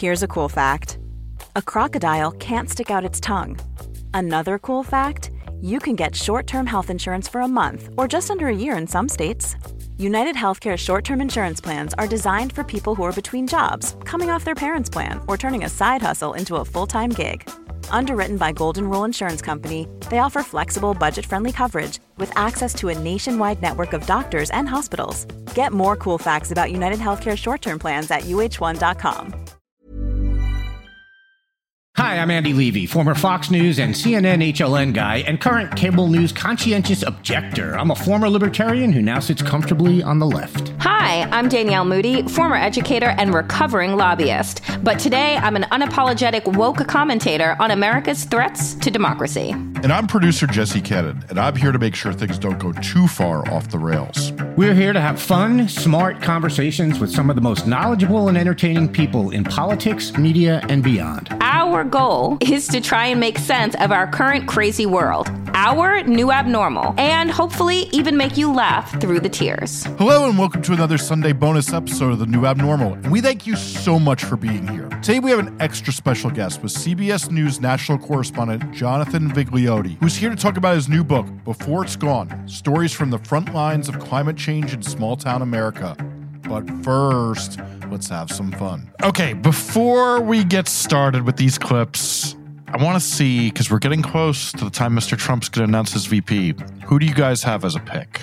Here's a cool fact. A crocodile can't stick out its tongue. Another cool fact, you can get short-term health insurance for a month or just under a year in some states. United Healthcare short-term insurance plans are designed for people who are between jobs, coming off their parents' plan, or turning a side hustle into a full-time gig. Underwritten by Golden Rule Insurance Company, they offer flexible, budget-friendly coverage with access to a nationwide network of doctors and hospitals. Get more cool facts about United Healthcare short-term plans at uh1.com. Hi, I'm Andy Levy, former Fox News and CNN HLN guy and current cable news conscientious objector. I'm a former libertarian who now sits comfortably on the left. Hi, I'm Danielle Moody, former educator and recovering lobbyist. But today, I'm an unapologetic woke commentator on America's threats to democracy. And I'm producer Jesse Cannon, and I'm here to make sure things don't go too far off the rails. We're here to have fun, smart conversations with some of the most knowledgeable and entertaining people in politics, media, and beyond. Our goal is to try and make sense of our current crazy world, our new abnormal, and hopefully even make you laugh through the tears. Hello and welcome to another Sunday bonus episode of The New Abnormal. And we thank you so much for being here. Today we have an extra special guest with CBS News national correspondent Jonathan Vigliotti, who's here to talk about his new book, Before It's Gone, Stories from the Front Lines of Climate Change in Small Town America. But first, let's have some fun. Okay, before we get started with these clips, I want to see, because we're getting close to the time Mr. Trump's going to announce his VP, who do you guys have as a pick?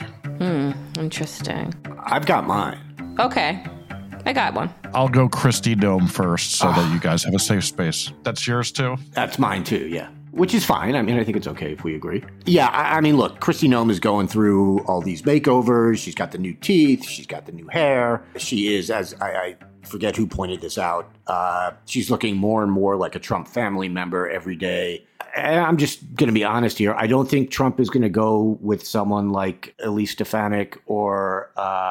Interesting. I've got mine. Okay, I got one. I'll go Kristi Noem first so that you guys have a safe space. That's yours too? That's mine too, yeah. Which is fine. I mean, I think it's okay if we agree. Yeah, I mean, look, Kristi Noem is going through all these makeovers. She's got the new teeth. She's got the new hair. She is, as I forget who pointed this out, she's looking more and more like a Trump family member every day. And I'm just going to be honest here. I don't think Trump is going to go with someone like Elise Stefanik or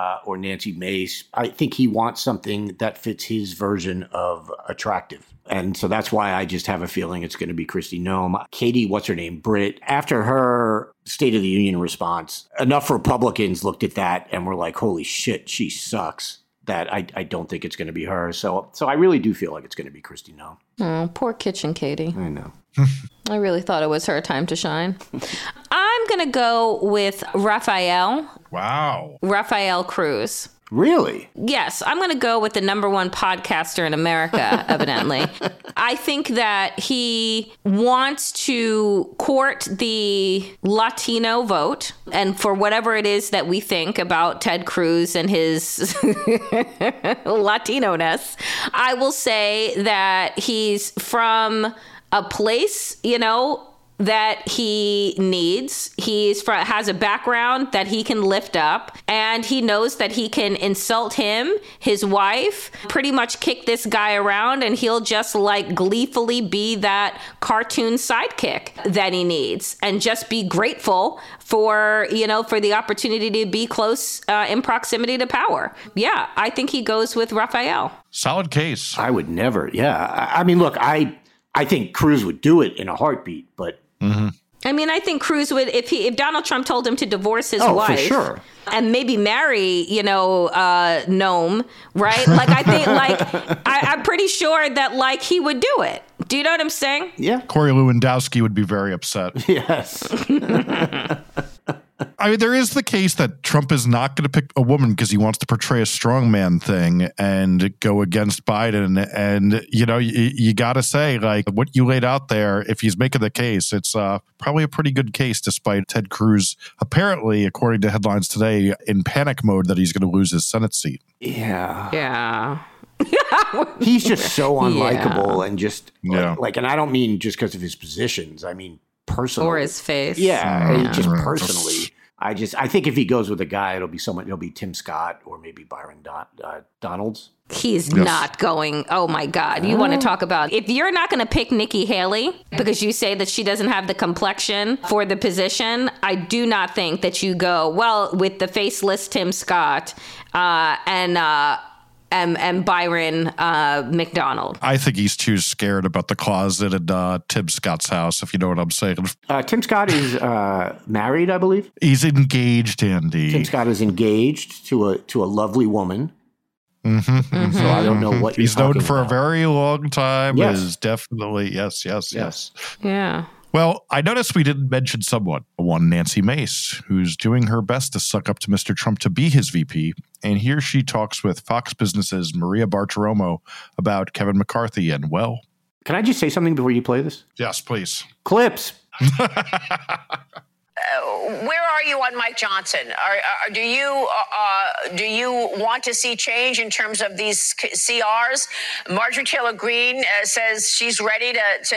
Nancy Mace. I think he wants something that fits his version of attractive. And so that's why I just have a feeling it's going to be Kristi Noem. Katie, what's her name? Britt. After her State of the Union response, enough Republicans looked at that and were like, holy shit, she sucks. That I don't think it's going to be her. So I really do feel like it's going to be Kristi Noem. Oh, poor Kitchen Katie. I know. I really thought it was her time to shine. I'm going to go with Rafael Cruz. Really? Yes, I'm going to go with the number one podcaster in America, evidently. I think that he wants to court the Latino vote. And for whatever it is that we think about Ted Cruz and his Latino-ness, I will say that he's from a place, that he needs. Has a background that he can lift up, and he knows that he can insult him, his wife, pretty much kick this guy around, and he'll just gleefully be that cartoon sidekick that he needs, and just be grateful for the opportunity to be close in proximity to power. Yeah, I think he goes with Rafael. Solid case. I would never. Yeah. I mean, look, I think Cruz would do it in a heartbeat, but I mean, I think Cruz would, if Donald Trump told him to divorce his wife, for sure, and maybe marry, Noem, right? I think, I'm pretty sure that, he would do it. Do you know what I'm saying? Yeah. Corey Lewandowski would be very upset. Yes. I mean, there is the case that Trump is not going to pick a woman because he wants to portray a strongman thing and go against Biden. And, you got to say, what you laid out there, if he's making the case, it's probably a pretty good case, despite Ted Cruz, apparently, according to headlines today, in panic mode that he's going to lose his Senate seat. Yeah. Yeah. He's just so unlikable and just, yeah. And I don't mean just because of his positions. I mean, personally. Or his face. Yeah. Just personally. I think if he goes with a guy, it'll be Tim Scott or maybe Byron Donalds. He's not going. Oh my God. You want to talk about, if you're not going to pick Nikki Haley because you say that she doesn't have the complexion for the position, I do not think that you go, with the faceless Tim Scott and Byron McDonald. I think he's too scared about the closet at Tim Scott's house, if you know what I'm saying. Tim Scott is married, I believe. He's engaged, Andy. Tim Scott is engaged to a lovely woman. Mm-hmm. So I don't know what he's you're known talking for about. a very long time. Yes. Is definitely yes. Yeah. Well, I noticed we didn't mention someone, one Nancy Mace, who's doing her best to suck up to Mr. Trump to be his VP. And here she talks with Fox Business's Maria Bartiromo about Kevin McCarthy. And, well, Can I just say something before you play this? yes, please. Clips. Where are you on Mike Johnson? Do you want to see change in terms of these CRs? Marjorie Taylor Greene says she's ready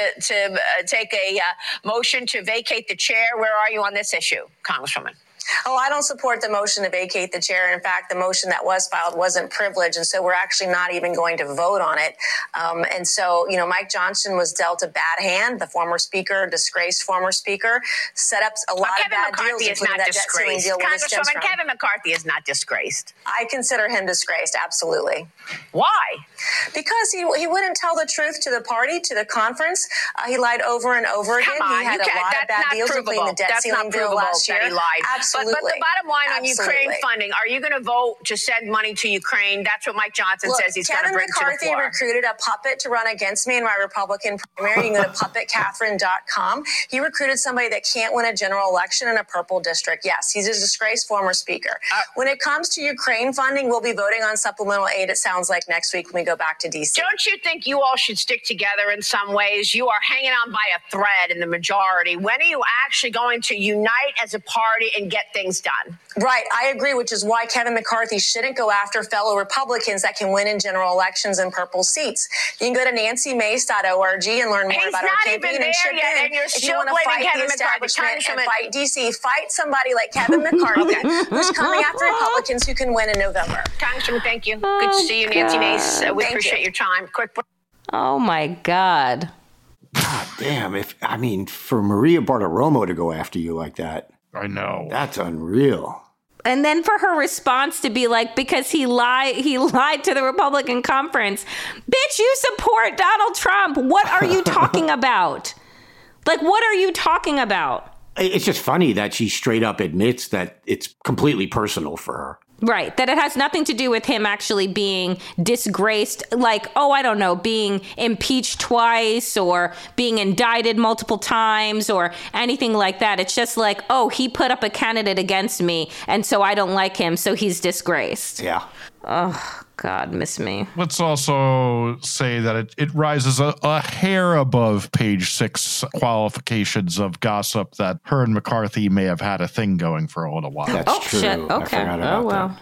to take a motion to vacate the chair. Where are you on this issue, Congresswoman? Oh, I don't support the motion to vacate the chair. In fact, the motion that was filed wasn't privileged, and so we're actually not even going to vote on it. And so, Mike Johnson was dealt a bad hand. The former speaker, disgraced former speaker, set up a lot of bad deals, including that debt ceiling deal. Congresswoman, Kevin McCarthy is not disgraced. I consider him disgraced, absolutely. Why? Because he wouldn't tell the truth to the party, to the conference. He lied over and over again. Come on, he had a lot of bad deals, including the debt ceiling bill last year. That he lied. Absolutely. But the bottom line on Ukraine funding, are you going to vote to send money to Ukraine? That's what Mike Johnson says he's going to bring to the floor. Kevin McCarthy recruited a puppet to run against me in my Republican primary. You can go to puppetcatherine.com. He recruited somebody that can't win a general election in a purple district. Yes, he's a disgraced former speaker. When it comes to Ukraine funding, we'll be voting on supplemental aid, it sounds like, next week when we go back to D.C. Don't you think you all should stick together in some ways? You are hanging on by a thread in the majority. When are you actually going to unite as a party and get things done? Right. I agree, which is why Kevin McCarthy shouldn't go after fellow Republicans that can win in general elections and purple seats. You can go to nancymace.org and learn more about our campaign and chip in if you want to fight the establishment and fight D.C. Fight somebody like Kevin McCarthy who's coming after Republicans who can win in November. Congresswoman, thank you. Good to see you, Nancy Mace. We appreciate your time. Quick break. Oh, my God. God damn. For Maria Bartiromo to go after you like that. I know. That's unreal. And then for her response to be like, because he lied to the Republican conference. Bitch, you support Donald Trump. What are you talking about? Like, what are you talking about? It's just funny that she straight up admits that it's completely personal for her. Right. That it has nothing to do with him actually being disgraced, like, being impeached twice or being indicted multiple times or anything like that. It's just like, he put up a candidate against me and so I don't like him, so he's disgraced. Yeah. Oh, God, miss me. Let's also say that it rises a hair above page 6 qualifications of gossip that her and McCarthy may have had a thing going for a little while. That's true. Shit. I Okay. forgot about that.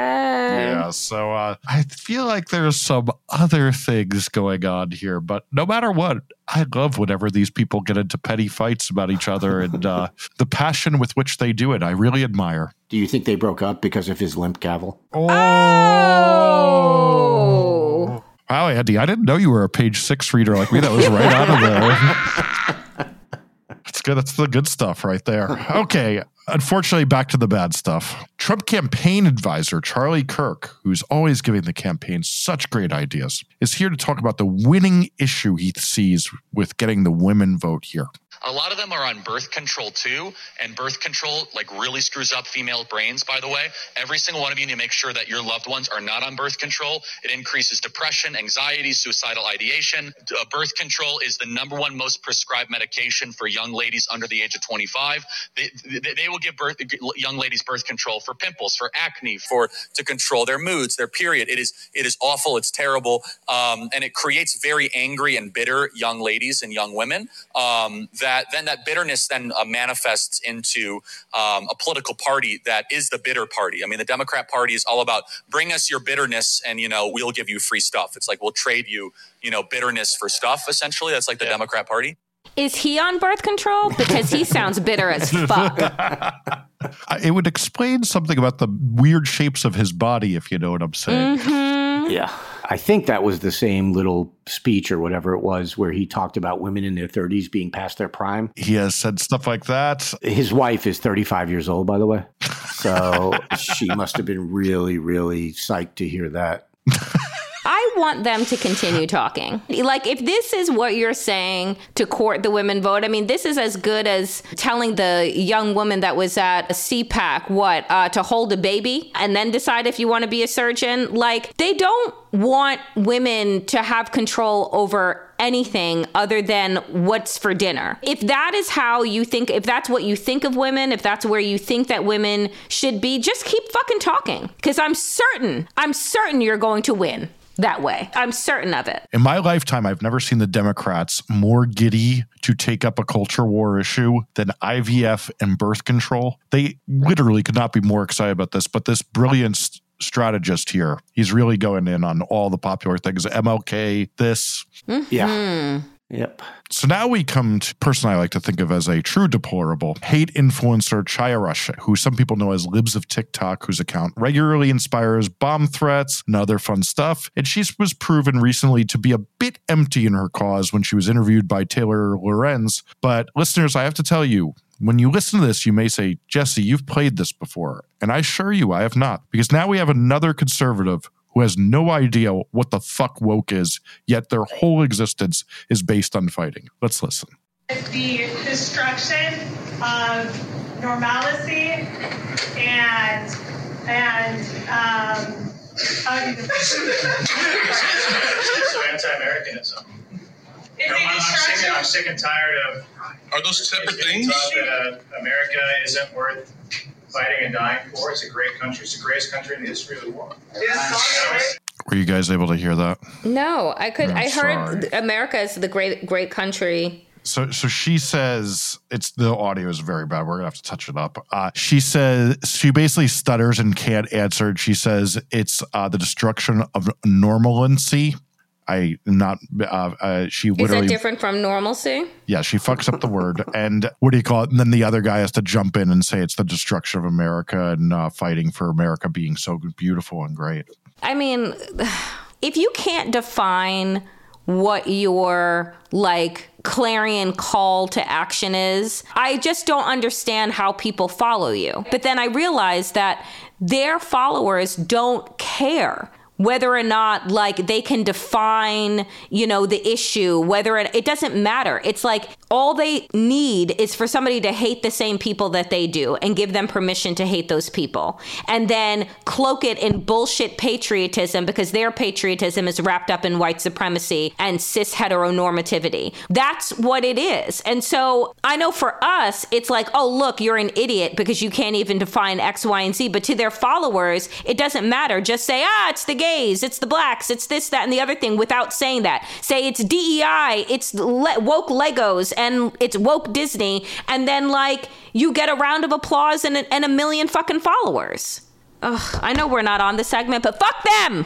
Hey. Yeah, so I feel like there's some other things going on here, but no matter what, I love whenever these people get into petty fights about each other and the passion with which they do it. I really admire. Do you think they broke up because of his limp gavel? Oh. Wow, Andy, I didn't know you were a page 6 reader like me. That was right out of there. That's good. That's the good stuff right there. Okay. Unfortunately, back to the bad stuff. Trump campaign advisor Charlie Kirk, who's always giving the campaign such great ideas, is here to talk about the winning issue he sees with getting the women vote here. A lot of them are on birth control too, and birth control really screws up female brains, by the way. Every single one of you need to make sure that your loved ones are not on birth control. It increases depression, anxiety, suicidal ideation. Birth control is the number one most prescribed medication for young ladies under the age of 25. They will give young ladies birth control for pimples, for acne, to control their moods, their period. It is awful. It's terrible. And it creates very angry and bitter young ladies and young women that bitterness then manifests into a political party that is the bitter party. I mean, the Democrat Party is all about bring us your bitterness and, we'll give you free stuff. It's like we'll trade you, bitterness for stuff, essentially. That's like the Democrat Party. Is he on birth control? Because he sounds bitter as fuck. It would explain something about the weird shapes of his body, if you know what I'm saying. Mm-hmm. Yeah. I think that was the same little speech or whatever it was where he talked about women in their 30s being past their prime. He has said stuff like that. His wife is 35 years old, by the way. So she must have been really, really psyched to hear that. I want them to continue talking. Like, if this is what you're saying to court the women vote, I mean, this is as good as telling the young woman that was at a CPAC, to hold a baby and then decide if you want to be a surgeon. Like, they don't want women to have control over anything other than what's for dinner. If that is how you think, if that's what you think of women, if that's where you think that women should be, just keep fucking talking. Because I'm certain you're going to win that way. I'm certain of it. In my lifetime, I've never seen the Democrats more giddy to take up a culture war issue than IVF and birth control. They literally could not be more excited about this, but this brilliant strategist here, he's really going in on all the popular things. MLK, this. Mm-hmm. Yeah. Yep. So now we come to a person I like to think of as a true deplorable, hate influencer Chaya Rush, who some people know as Libs of TikTok, whose account regularly inspires bomb threats and other fun stuff. And she was proven recently to be a bit empty in her cause when she was interviewed by Taylor Lorenz. But listeners, I have to tell you, when you listen to this, you may say, Jesse, you've played this before. And I assure you I have not. Because now we have another conservative who has no idea what the fuck woke is, yet their whole existence is based on fighting. Let's listen. The destruction of normalcy and so anti-Americanism. I'm sick and tired of. Are those separate things? That America isn't worth fighting and dying for. It's a great country. It's the greatest country in the history of the world. Were you guys able to hear that? No, I could. I heard sorry. America is the great country. So she says, the audio is very bad. We're going to have to touch it up. She says, she basically stutters and can't answer. She says it's the destruction of normalcy. She literally. Is that different from normalcy? Yeah, she fucks up the word. And what do you call it? And then the other guy has to jump in and say it's the destruction of America and fighting for America being so beautiful and great. I mean, if you can't define what your clarion call to action is, I just don't understand how people follow you. But then I realize that their followers don't care whether or not they can define, the issue, whether it doesn't matter. It's like all they need is for somebody to hate the same people that they do and give them permission to hate those people. And then cloak it in bullshit patriotism because their patriotism is wrapped up in white supremacy and cis heteronormativity. That's what it is. And so I know for us, it's like, oh, look, you're an idiot because you can't even define X, Y, and Z. But to their followers, it doesn't matter. Just say, it's the gays, it's the blacks, it's this, that, and the other thing without saying that. Say it's DEI, it's woke Legos, and it's woke Disney. And then you get a round of applause and a million fucking followers. Ugh, I know we're not on the segment, but fuck them.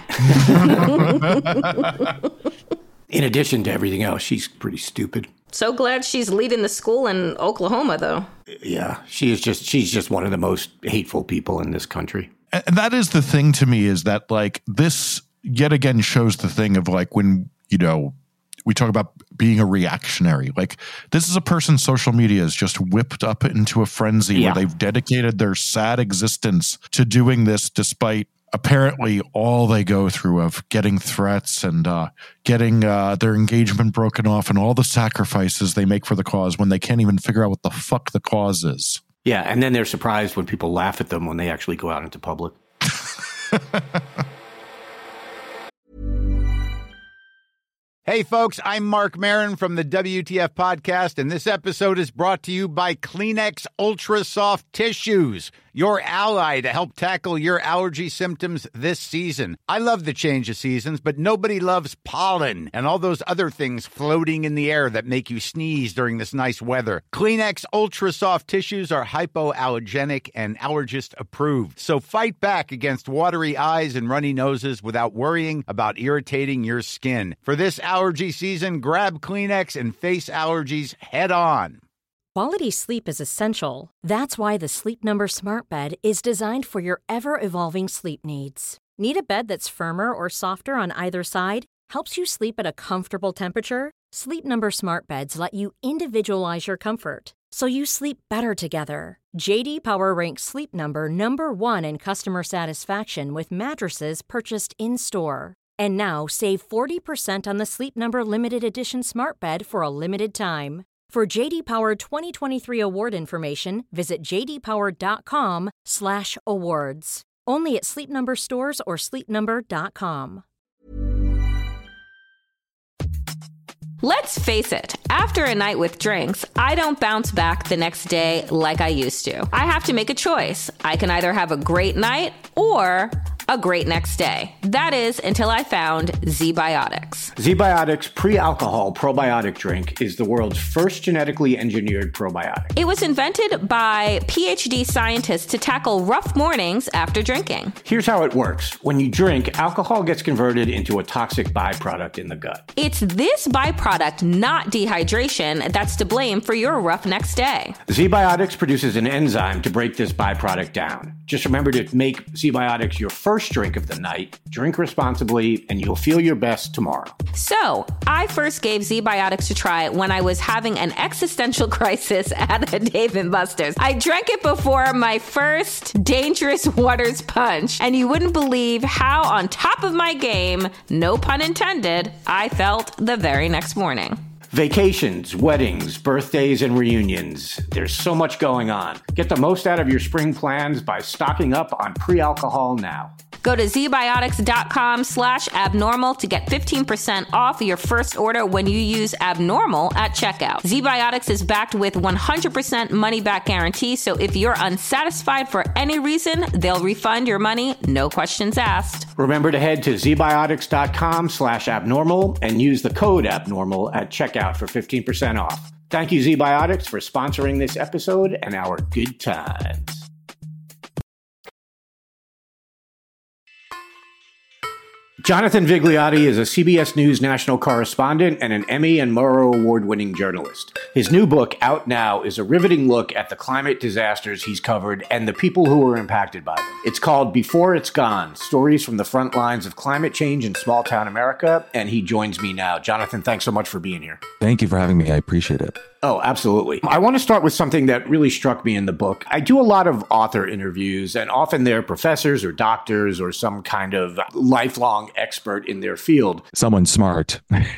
In addition to everything else, she's pretty stupid. So glad she's leading the school in Oklahoma, though. Yeah, she's just one of the most hateful people in this country. And that is the thing to me, is that this yet again shows the thing of when, we talk about being a reactionary. This is a person social media is just whipped up into a frenzy where they've dedicated their sad existence to doing this, despite apparently all they go through of getting threats and getting their engagement broken off and all the sacrifices they make for the cause when they can't even figure out what the fuck the cause is. Yeah, and then they're surprised when people laugh at them when they actually go out into public. Hey, folks, I'm Mark Maron from the WTF Podcast, and this episode is brought to you by Kleenex Ultra Soft Tissues, your ally to help tackle your allergy symptoms this season. I love the change of seasons, but nobody loves pollen and all those other things floating in the air that make you sneeze during this nice weather. Kleenex Ultra Soft Tissues are hypoallergenic and allergist approved, so fight back against watery eyes and runny noses without worrying about irritating your skin. For this allergy season, grab Kleenex and face allergies head on. Quality sleep is essential. That's why the Sleep Number Smart Bed is designed for your ever-evolving sleep needs. Need a bed that's firmer or softer on either side? Helps you sleep at a comfortable temperature? Sleep Number Smart Beds let you individualize your comfort, so you sleep better together. J.D. Power ranks Sleep Number #1 in customer satisfaction with mattresses purchased in-store. And now save 40% on the Sleep Number Limited Edition Smart Bed for a limited time. For JD Power 2023 award information, visit jdpower.com/awards. Only at Sleep Number stores or sleepnumber.com. Let's face it, after a night with drinks, I don't bounce back the next day like I used to. I have to make a choice. I can either have a great night or a great next day. That is, until I found ZBiotics. ZBiotics pre-alcohol probiotic drink is the world's first genetically engineered probiotic. It was invented by PhD scientists to tackle rough mornings after drinking. Here's how it works. When you drink, alcohol gets converted into a toxic byproduct in the gut. It's this byproduct, not dehydration, that's to blame for your rough next day. ZBiotics produces an enzyme to break this byproduct down. Just remember to make ZBiotics your first drink of the night, drink responsibly, and you'll feel your best tomorrow. So, I first gave ZBiotics a try when I was having an existential crisis at a Dave & Buster's. I drank it before my first Dangerous Waters punch, and you wouldn't believe how on top of my game, no pun intended, I felt the very next morning. Vacations, weddings, birthdays, and reunions. There's so much going on. Get the most out of your spring plans by stocking up on pre-alcohol now. Go to zbiotics.com/abnormal to get 15% off your first order when you use abnormal at checkout. ZBiotics is backed with 100% money-back guarantee, so if you're unsatisfied for any reason, they'll refund your money, no questions asked. Remember to head to zbiotics.com/abnormal and use the code abnormal at checkout for 15% off. Thank you, ZBiotics, for sponsoring this episode and our good times. Jonathan Vigliotti is a CBS News national correspondent and an Emmy and Murrow Award-winning journalist. His new book, out now, is a riveting look at the climate disasters he's covered and the people who were impacted by them. It's called Before It's Gone, Stories from the Front Lines of Climate Change in Small-Town America, and he joins me now. Jonathan, thanks so much for being here. Thank you for having me. I appreciate it. Oh, absolutely. I want to start with something that really struck me in the book. I do a lot of author interviews, and often they're professors or doctors or some kind of lifelong expert in their field. Someone smart.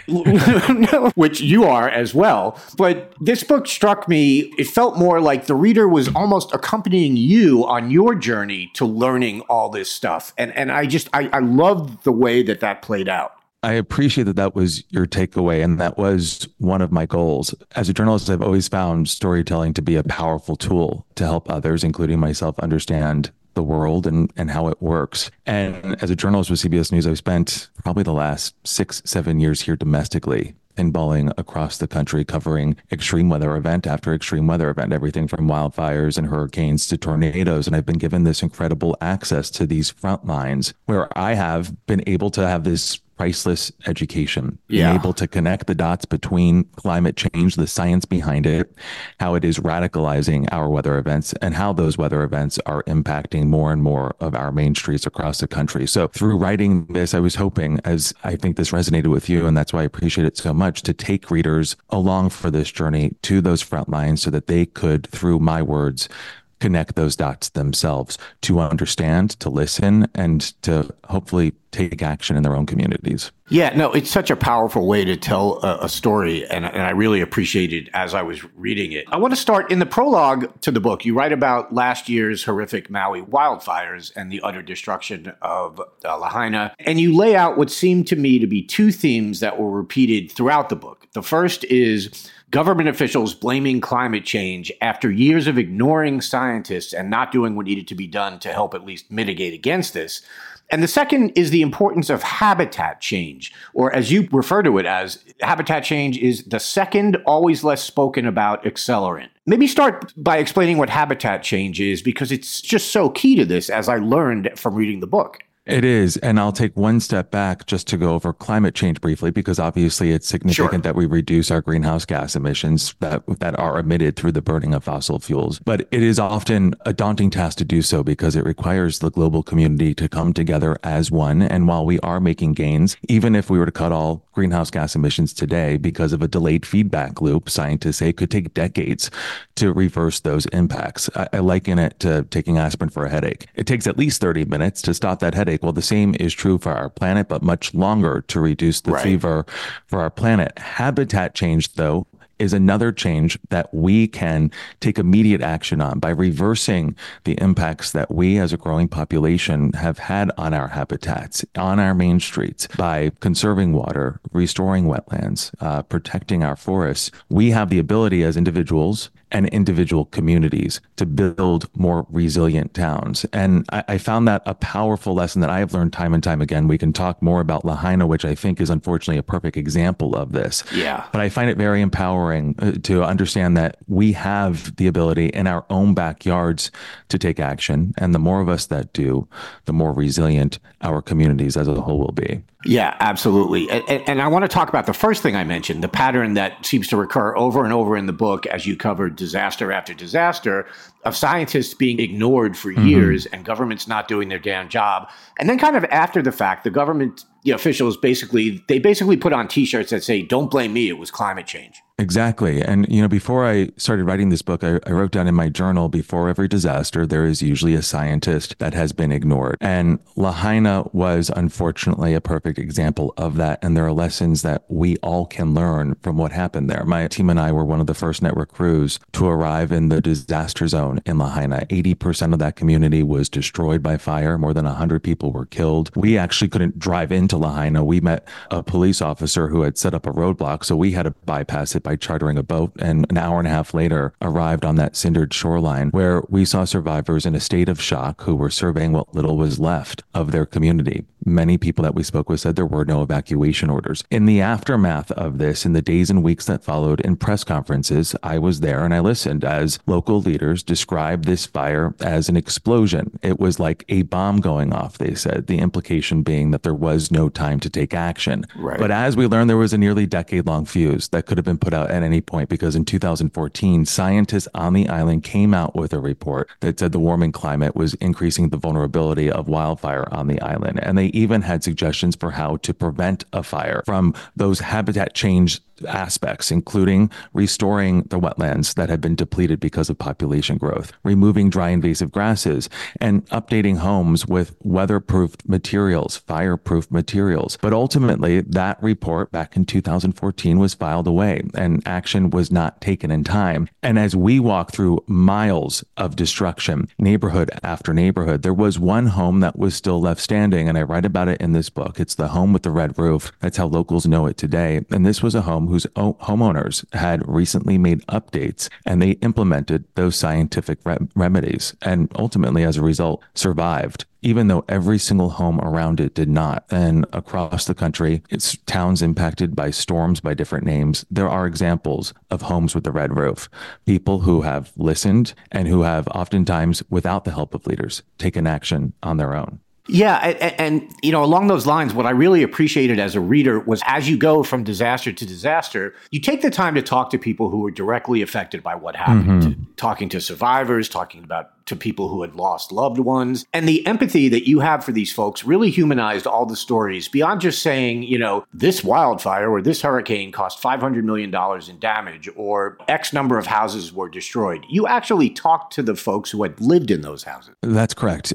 Which you are as well. But this book struck me, it felt more like the reader was almost accompanying you on your journey to learning all this stuff. And I loved the way that played out. I appreciate that was your takeaway, and that was one of my goals. As a journalist, I've always found storytelling to be a powerful tool to help others, including myself, understand the world and how it works. And as a journalist with CBS News, I've spent probably the last 6-7 years here domestically, pinballing across the country, covering extreme weather event after extreme weather event, everything from wildfires and hurricanes to tornadoes. And I've been given this incredible access to these front lines where I have been able to have this priceless education, being able to connect the dots between climate change, the science behind it, how it is radicalizing our weather events, and how those weather events are impacting more and more of our main streets across the country. So through writing this, I was hoping, as I think this resonated with you, and that's why I appreciate it so much, to take readers along for this journey to those front lines so that they could, through my words, connect those dots themselves, to understand, to listen, and to hopefully take action in their own communities. Yeah, no, it's such a powerful way to tell a story, and I really appreciate it as I was reading it. I want to start in the prologue to the book. You write about last year's horrific Maui wildfires and the utter destruction of Lahaina, and you lay out what seemed to me to be two themes that were repeated throughout the book. The first is government officials blaming climate change after years of ignoring scientists and not doing what needed to be done to help at least mitigate against this. And the second is the importance of habitat change, or as you refer to it as, habitat change is the second, always less spoken about accelerant. Maybe start by explaining what habitat change is, because it's just so key to this, as I learned from reading the book. It is. And I'll take one step back just to go over climate change briefly, because obviously it's significant that we reduce our greenhouse gas emissions that are emitted through the burning of fossil fuels. But it is often a daunting task to do so because it requires the global community to come together as one. And while we are making gains, even if we were to cut all greenhouse gas emissions today because of a delayed feedback loop. Scientists say it could take decades to reverse those impacts. I liken it to taking aspirin for a headache. It takes at least 30 minutes to stop that headache. Well, the same is true for our planet, but much longer to reduce the fever for our planet. Habitat change, though, is another change that we can take immediate action on by reversing the impacts that we as a growing population have had on our habitats, on our main streets, by conserving water, restoring wetlands, protecting our forests. We have the ability as individuals and individual communities to build more resilient towns. And I found that a powerful lesson that I have learned time and time again. We can talk more about Lahaina, which I think is unfortunately a perfect example of this. Yeah. But I find it very empowering to understand that we have the ability in our own backyards to take action. And the more of us that do, the more resilient our communities as a whole will be. Yeah, absolutely. And I want to talk about the first thing I mentioned, the pattern that seems to recur over and over in the book as you covered disaster after disaster of scientists being ignored for years and governments not doing their damn job. And then kind of after the fact, the government officials basically put on T-shirts that say, "Don't blame me, it was climate change." Exactly. And, before I started writing this book, I wrote down in my journal, before every disaster, there is usually a scientist that has been ignored. And Lahaina was unfortunately a perfect example of that. And there are lessons that we all can learn from what happened there. My team and I were one of the first network crews to arrive in the disaster zone in Lahaina. 80% of that community was destroyed by fire. More than 100 people were killed. We actually couldn't drive into Lahaina. We met a police officer who had set up a roadblock, so we had to bypass it by chartering a boat, and an hour and a half later arrived on that cindered shoreline where we saw survivors in a state of shock who were surveying what little was left of their community. Many people that we spoke with said there were no evacuation orders. In the aftermath of this, in the days and weeks that followed, in press conferences, I was there and I listened as local leaders described this fire as an explosion. It was like a bomb going off, they said, the implication being that there was no time to take action. Right. But as we learned, there was a nearly decade-long fuse that could have been put out at any point, because in 2014, scientists on the island came out with a report that said the warming climate was increasing the vulnerability of wildfire on the island. And they even had suggestions for how to prevent a fire from those habitat change aspects, including restoring the wetlands that had been depleted because of population growth, removing dry invasive grasses, and updating homes with weatherproof materials, fireproof materials. But ultimately, that report back in 2014 was filed away and action was not taken in time. And as we walk through miles of destruction, neighborhood after neighborhood, there was one home that was still left standing, and I write about it in this book. It's the home with the red roof. That's how locals know it today. And this was a home whose homeowners had recently made updates, and they implemented those scientific remedies, and ultimately, as a result, survived, even though every single home around it did not. And across the country, it's towns impacted by storms by different names. There are examples of homes with the red roof, people who have listened and who have oftentimes, without the help of leaders, taken action on their own. Yeah. And, along those lines, what I really appreciated as a reader was as you go from disaster to disaster, you take the time to talk to people who were directly affected by what happened, talking to survivors, talking to people who had lost loved ones. And the empathy that you have for these folks really humanized all the stories beyond just saying, this wildfire or this hurricane cost $500 million in damage or X number of houses were destroyed. You actually talked to the folks who had lived in those houses. That's correct.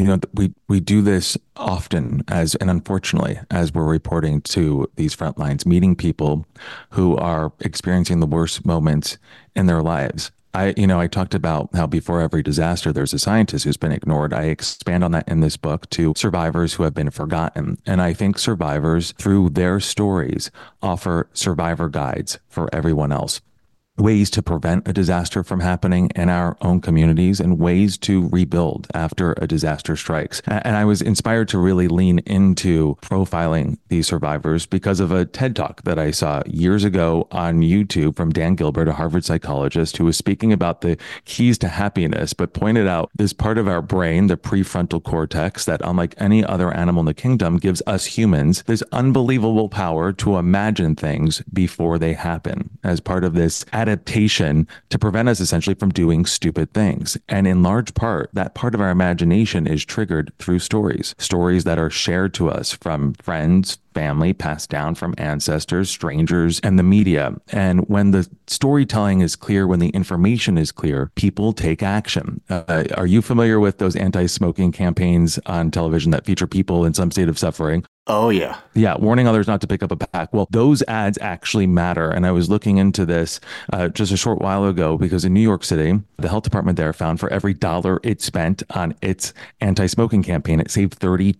We do this often and unfortunately, as we're reporting to these front lines, meeting people who are experiencing the worst moments in their lives. I talked about how before every disaster, there's a scientist who's been ignored. I expand on that in this book to survivors who have been forgotten. And I think survivors, through their stories, offer survivor guides for everyone else. Ways to prevent a disaster from happening in our own communities and ways to rebuild after a disaster strikes. And I was inspired to really lean into profiling these survivors because of a TED Talk that I saw years ago on YouTube from Dan Gilbert, a Harvard psychologist, who was speaking about the keys to happiness, but pointed out this part of our brain, the prefrontal cortex, that unlike any other animal in the kingdom, gives us humans this unbelievable power to imagine things before they happen as part of this adaptation to prevent us essentially from doing stupid things. And in large part, that part of our imagination is triggered through stories that are shared to us from friends, family, passed down from ancestors, strangers, and the media. And when the storytelling is clear, when the information is clear, people take action. Are you familiar with those anti-smoking campaigns on television that feature people in some state of suffering? Oh, yeah. Yeah, warning others not to pick up a pack. Well, those ads actually matter. And I was looking into this just a short while ago because in New York City, the health department there found for every $1 it spent on its anti-smoking campaign, it saved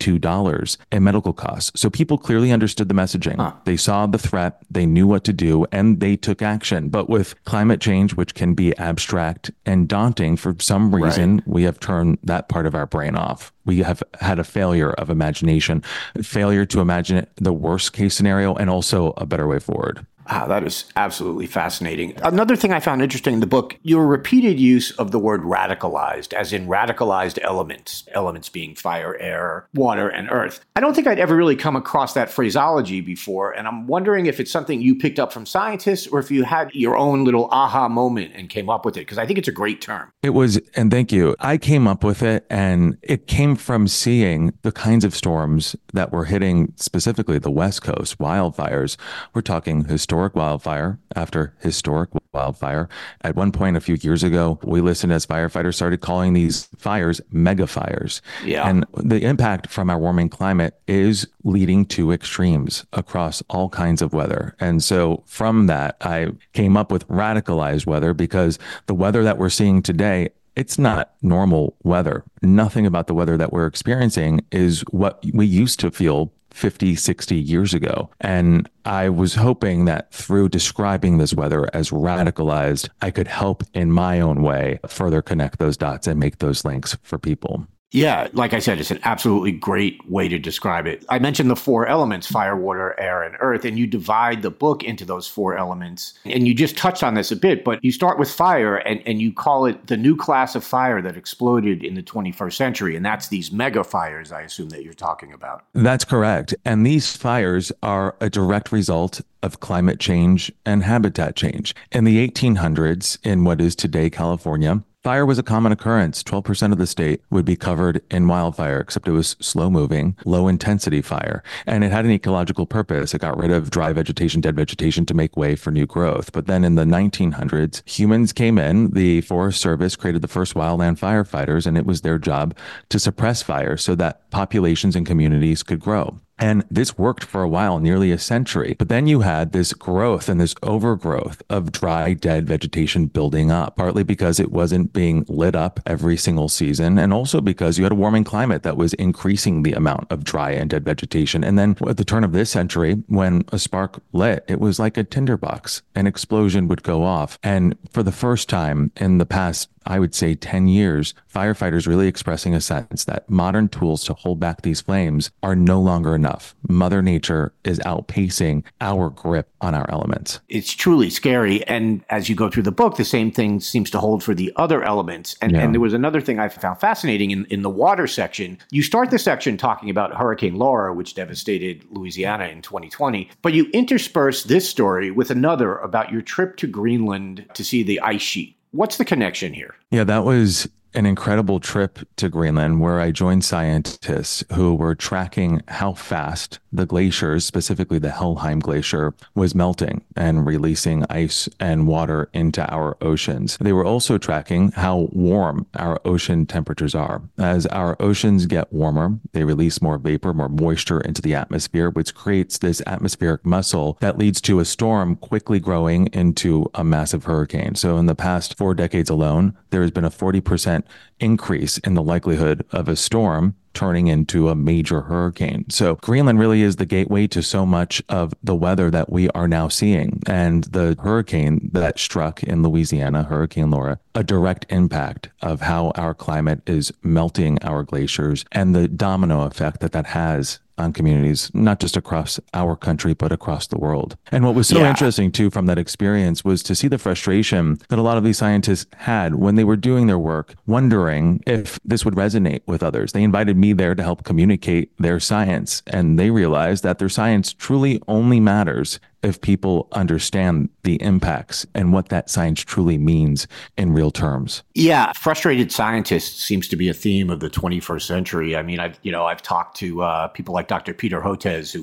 $32 in medical costs. So people clearly understood the messaging. They saw the threat, they knew what to do, and they took action. But with climate change, which can be abstract and daunting, for some reason, we have turned that part of our brain off. We have had a failure of imagination, failure to imagine the worst case scenario and also a better way forward. Wow, that is absolutely fascinating. Another thing I found interesting in the book, your repeated use of the word radicalized, as in radicalized elements being fire, air, water, and earth. I don't think I'd ever really come across that phraseology before, and I'm wondering if it's something you picked up from scientists or if you had your own little aha moment and came up with it, because I think it's a great term. It was, and thank you. I came up with it, and it came from seeing the kinds of storms that were hitting specifically the West Coast, wildfires. We're talking historic wildfire after historic wildfire. At one point a few years ago, we listened as firefighters started calling these fires mega fires. Yeah. And the impact from our warming climate is leading to extremes across all kinds of weather. And so from that, I came up with radicalized weather because the weather that we're seeing today, it's not normal weather. Nothing about the weather that we're experiencing is what we used to feel 50, 60 years ago. And I was hoping that through describing this weather as radicalized, I could help in my own way further connect those dots and make those links for people. Yeah, like I said, it's an absolutely great way to describe it. I mentioned the 4 elements, fire, water, air, and earth, and you divide the book into those 4 elements. And you just touched on this a bit, but you start with fire and you call it the new class of fire that exploded in the 21st century. And that's these mega fires, I assume, that you're talking about. That's correct. And these fires are a direct result of climate change and habitat change. In the 1800s, in what is today California, fire was a common occurrence. 12% of the state would be covered in wildfire, except it was slow-moving, low-intensity fire. And it had an ecological purpose. It got rid of dry vegetation, dead vegetation to make way for new growth. But then in the 1900s, humans came in. The Forest Service created the first wildland firefighters, and it was their job to suppress fire so that populations and communities could grow. And this worked for a while, nearly a century. But then you had this growth and this overgrowth of dry, dead vegetation building up, partly because it wasn't being lit up every single season, and also because you had a warming climate that was increasing the amount of dry and dead vegetation. And then at the turn of this century, when a spark lit, it was like a tinderbox. An explosion would go off. And for the first time in the past, I would say 10 years, firefighters really expressing a sense that modern tools to hold back these flames are no longer enough. Mother Nature is outpacing our grip on our elements. It's truly scary. And as you go through the book, the same thing seems to hold for the other elements. And there was another thing I found fascinating in the water section. You start the section talking about Hurricane Laura, which devastated Louisiana in 2020. But you intersperse this story with another about your trip to Greenland to see the ice sheet. What's the connection here? Yeah, that was an incredible trip to Greenland where I joined scientists who were tracking how fast the glaciers, specifically the Helheim Glacier, was melting and releasing ice and water into our oceans. They were also tracking how warm our ocean temperatures are. As our oceans get warmer, they release more vapor, more moisture into the atmosphere, which creates this atmospheric muscle that leads to a storm quickly growing into a massive hurricane. So in the past 4 decades alone, there has been a 40% increase in the likelihood of a storm turning into a major hurricane. So Greenland really is the gateway to so much of the weather that we are now seeing. And the hurricane that struck in Louisiana, Hurricane Laura, a direct impact of how our climate is melting our glaciers and the domino effect that has on communities, not just across our country, but across the world. And what was so interesting, too, from that experience was to see the frustration that a lot of these scientists had when they were doing their work, wondering if this would resonate with others. They invited me there to help communicate their science, and they realized that their science truly only matters if people understand the impacts and what that science truly means in real terms. Yeah, frustrated scientists seems to be a theme of the 21st century. I mean, I've talked to people like Dr. Peter Hotez, who was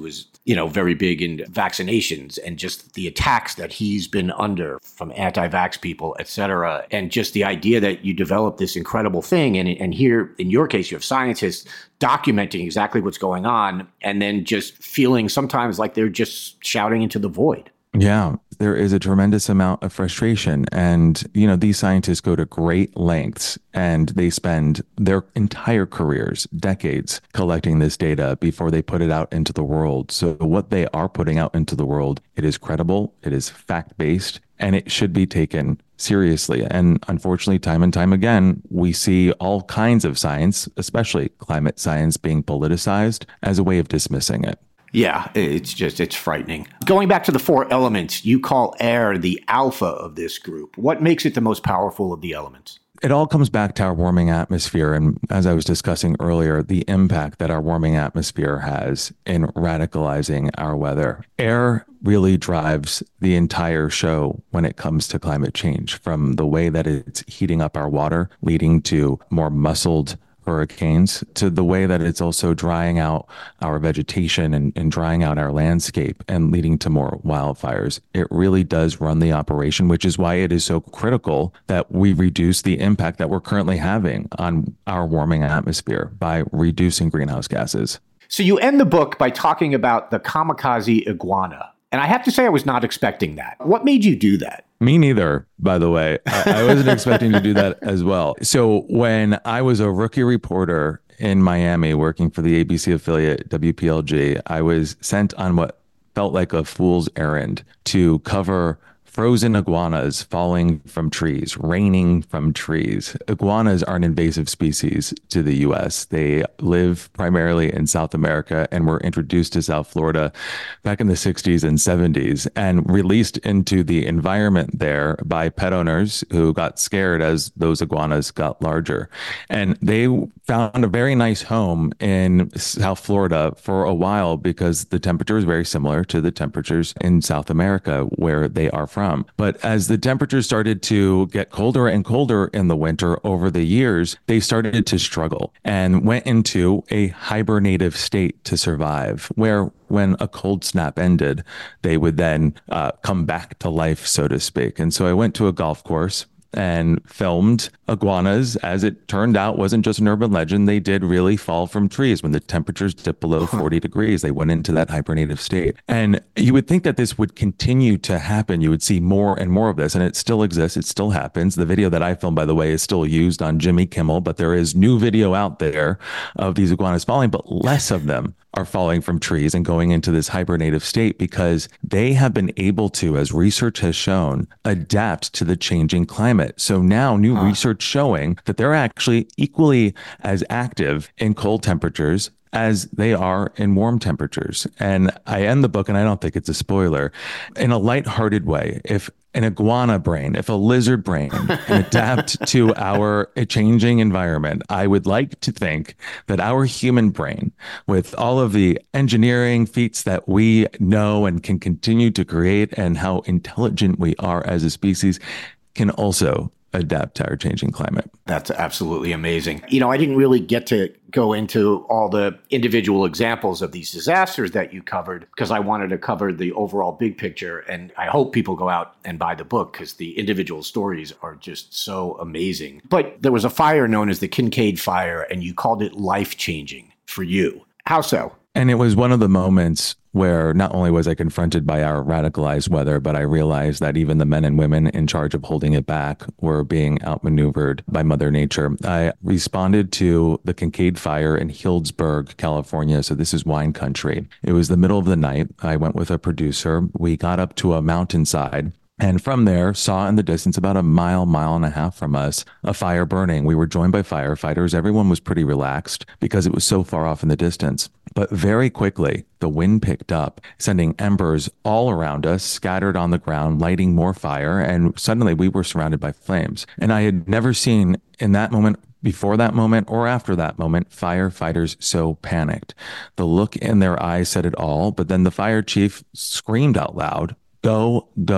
very big in vaccinations and just the attacks that he's been under from anti-vax people, et cetera. And just the idea that you develop this incredible thing. And here, in your case, you have scientists documenting exactly what's going on and then just feeling sometimes like they're just shouting into the void. Yeah, there is a tremendous amount of frustration. And, these scientists go to great lengths and they spend their entire careers, decades, collecting this data before they put it out into the world. So what they are putting out into the world, it is credible, it is fact-based, and it should be taken seriously. And unfortunately, time and time again, we see all kinds of science, especially climate science, being politicized as a way of dismissing it. Yeah, it's frightening. Going back to the 4 elements, you call air the alpha of this group. What makes it the most powerful of the elements? It all comes back to our warming atmosphere. And as I was discussing earlier, the impact that our warming atmosphere has in radicalizing our weather. Air really drives the entire show when it comes to climate change, from the way that it's heating up our water, leading to more muscled hurricanes, to the way that it's also drying out our vegetation and drying out our landscape and leading to more wildfires. It really does run the operation, which is why it is so critical that we reduce the impact that we're currently having on our warming atmosphere by reducing greenhouse gases. So you end the book by talking about the kamikaze iguana. And I have to say, I was not expecting that. What made you do that? Me neither, by the way. I wasn't expecting to do that as well. So when I was a rookie reporter in Miami working for the ABC affiliate WPLG, I was sent on what felt like a fool's errand to cover frozen iguanas falling from trees, raining from trees. Iguanas are an invasive species to the U.S. They live primarily in South America and were introduced to South Florida back in the 60s and 70s and released into the environment there by pet owners who got scared as those iguanas got larger. And they found a very nice home in South Florida for a while because the temperature is very similar to the temperatures in South America where they are from. But as the temperatures started to get colder and colder in the winter over the years, they started to struggle and went into a hibernative state to survive, where when a cold snap ended, they would then come back to life, so to speak. And so I went to a golf course and filmed iguanas. As it turned out, wasn't just an urban legend. They did really fall from trees when the temperatures dipped below 40 degrees. They went into that hibernative state. And you would think that this would continue to happen. You would see more and more of this, and it still exists. It still happens. The video that I filmed, by the way, is still used on Jimmy Kimmel, but there is new video out there of these iguanas falling, but less of them are falling from trees and going into this hibernative state because they have been able to, as research has shown, adapt to the changing climate. So now new research showing that they're actually equally as active in cold temperatures as they are in warm temperatures. And I end the book, and I don't think it's a spoiler, in a lighthearted way. If an iguana brain, if a lizard brain can adapt to our changing environment, I would like to think that our human brain, with all of the engineering feats that we know and can continue to create and how intelligent we are as a species, can also adapt to our changing climate. That's absolutely amazing. I didn't really get to go into all the individual examples of these disasters that you covered because I wanted to cover the overall big picture. And I hope people go out and buy the book because the individual stories are just so amazing. But there was a fire known as the Kincade Fire, and you called it life-changing for you. How so? And it was one of the moments where not only was I confronted by our radicalized weather, but I realized that even the men and women in charge of holding it back were being outmaneuvered by Mother Nature. I responded to the Kincade Fire in Healdsburg, California. So this is wine country. It was the middle of the night. I went with a producer. We got up to a mountainside. And from there, saw in the distance about a mile and a half from us, a fire burning. We were joined by firefighters. Everyone was pretty relaxed because it was so far off in the distance. But very quickly, the wind picked up, sending embers all around us, scattered on the ground, lighting more fire. And suddenly we were surrounded by flames. And I had never seen in that moment, before that moment or after that moment, firefighters so panicked. The look in their eyes said it all. But then the fire chief screamed out loud, "Go, go,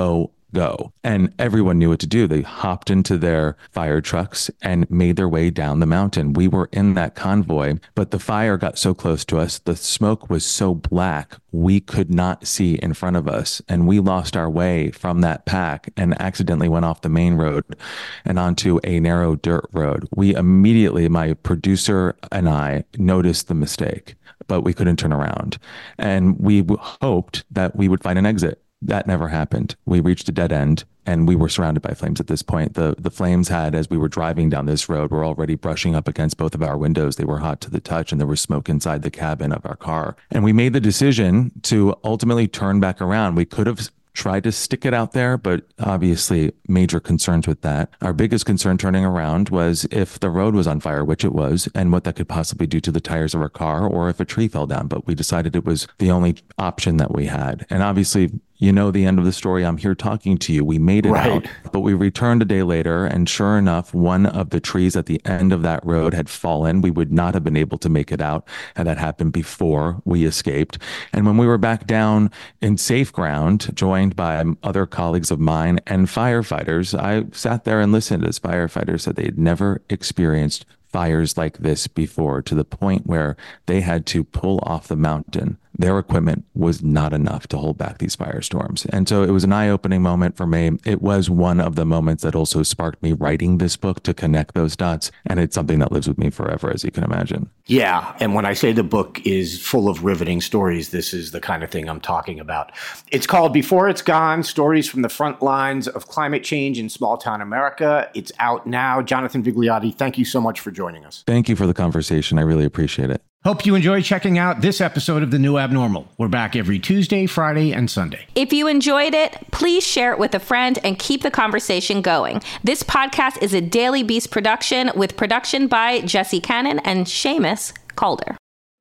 go. And everyone knew what to do. They hopped into their fire trucks and made their way down the mountain. We were in that convoy, but the fire got so close to us. The smoke was so black, we could not see in front of us. And we lost our way from that pack and accidentally went off the main road and onto a narrow dirt road. We immediately, my producer and I, noticed the mistake, but we couldn't turn around. And we hoped that we would find an exit. That never happened. We reached a dead end and we were surrounded by flames at this point. The flames had, as we were driving down this road, were already brushing up against both of our windows. They were hot to the touch and there was smoke inside the cabin of our car. And we made the decision to ultimately turn back around. We could have tried to stick it out there, but obviously major concerns with that. Our biggest concern turning around was if the road was on fire, which it was, and what that could possibly do to the tires of our car, or if a tree fell down. But we decided it was the only option that we had. And obviously, you know the end of the story. I'm here talking to you. We made it out, but we returned a day later, and sure enough, one of the trees at the end of that road had fallen. We would not have been able to make it out had that happened before we escaped. And when we were back down in safe ground, joined by other colleagues of mine and firefighters, I sat there and listened as firefighters said they'd never experienced fires like this before, to the point where they had to pull off the mountain. Their equipment was not enough to hold back these firestorms. And so it was an eye-opening moment for me. It was one of the moments that also sparked me writing this book to connect those dots. And it's something that lives with me forever, as you can imagine. Yeah. And when I say the book is full of riveting stories, this is the kind of thing I'm talking about. It's called Before It's Gone, Stories from the Front Lines of Climate Change in Small Town America. It's out now. Jonathan Vigliotti, thank you so much for joining us. Thank you for the conversation. I really appreciate it. Hope you enjoy checking out this episode of The New Abnormal. We're back every Tuesday, Friday, and Sunday. If you enjoyed it, please share it with a friend and keep the conversation going. This podcast is a Daily Beast production with production by Jesse Cannon and Seamus Calder.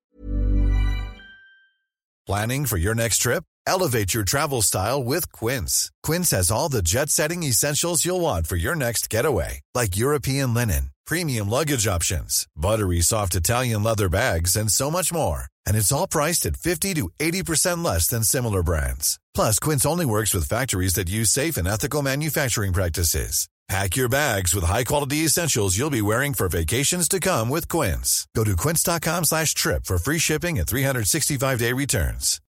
Planning for your next trip? Elevate your travel style with Quince. Quince has all the jet-setting essentials you'll want for your next getaway, like European linen, premium luggage options, buttery soft Italian leather bags, and so much more. And it's all priced at 50 to 80% less than similar brands. Plus, Quince only works with factories that use safe and ethical manufacturing practices. Pack your bags with high-quality essentials you'll be wearing for vacations to come with Quince. Go to quince.com/trip for free shipping and 365-day returns.